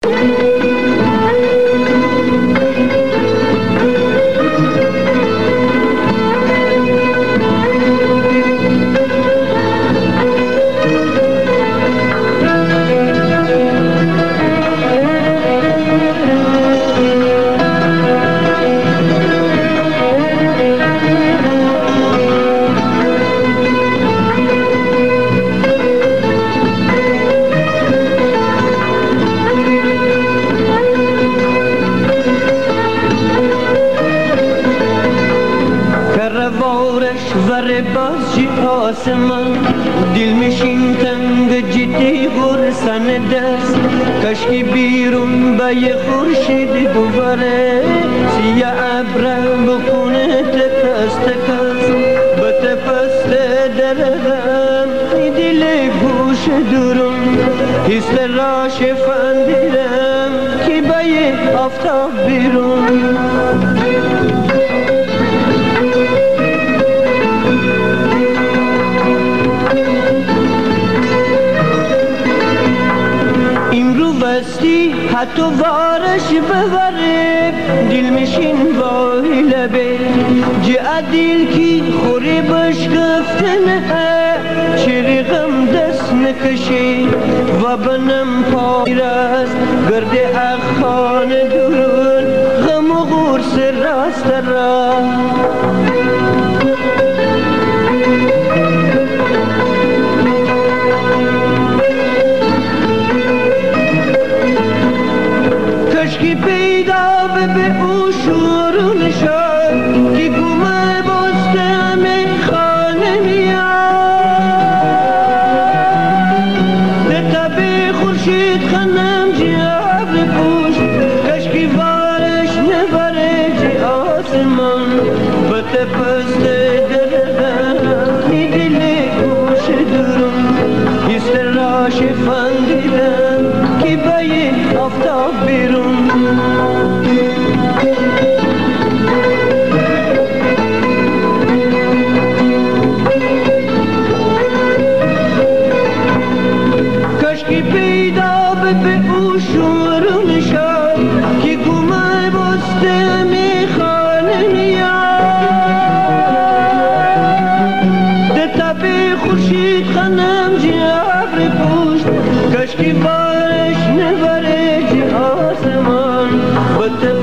بازی آسمان دل میشین تنگ جدی گرسن دست کشکی بیرون به یه خورشید دوباره سیاه ابره بکنه تکس تکس به تپست درهم دل گوش درون حس راش فندیرم که به یه آفتاب بیرون حتی وارش ببره دل میشین وای لبه جا دل کی خوری بشکفتنه چریغم دست نکشی و بنم پایرست گرد اخان درون غم و غرس راست را کشکی پیدا به او شورون شد که گومه بسته همه خانه میاد ده تبه خورشید خنم جیاب پوش کشکی وارش نبره جی آسمان به تپست درهم می دل گوش درون حس راش فندیدم که به یه آفتاب بیرون کشکی پیدا به او شورون شد که گومه بسته می خانه میاد ده تبه خورشید خنم جیاب پوشت کشکی بارش نبره جی آسمان